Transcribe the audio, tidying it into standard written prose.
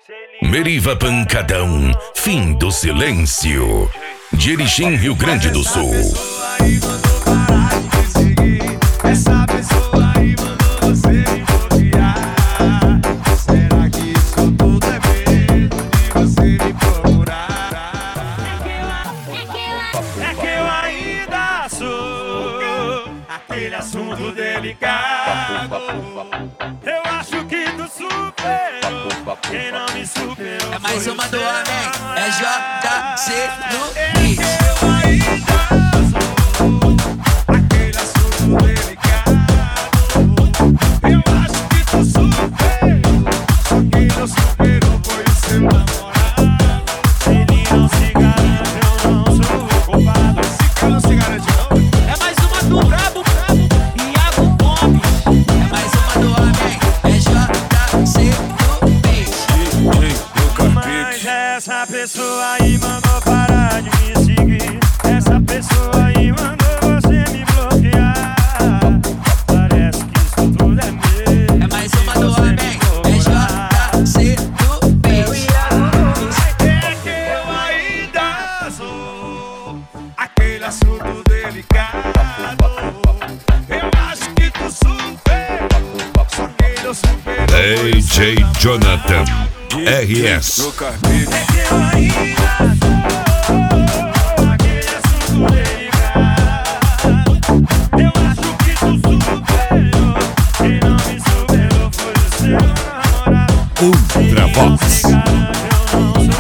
Meriva Pancadão, fim do silêncio. De Erechim, Rio Grande do Sul. Essa pessoa aí mandou você me bloquear. Será que isso tudo é medo de você me procurar? É que eu ainda sou aquele assunto delicado. Eu acho que tu superou quem não me superou. É mais uma do homem, é JC no beat. Eu ainda sou aquele assunto delicado. Eu acho que tu superou, só quem não superou foi o seu namorado. Se ele não se garante, eu não sou o culpado. Se ele não se garante, não. É mais uma do brabo, Iago Gomes. É mais uma do homem, é JC no beat. Mas essa pessoa aí mandou parar de me seguir. Essa pessoa aí mandou você me bloquear. Parece que isso tudo é medo. É mais uma do homem, é JC no beat. É que eu ainda sou aquele assunto delicado. Eu acho que tu superou, só quem não superou. DJ Jonathan RS. É que eu ainda sou aquele assunto delicado. Eu acho que tu superou, quem não me superou foi o seu namorado. Ultra Vox. Se ele não se garante, eu não sou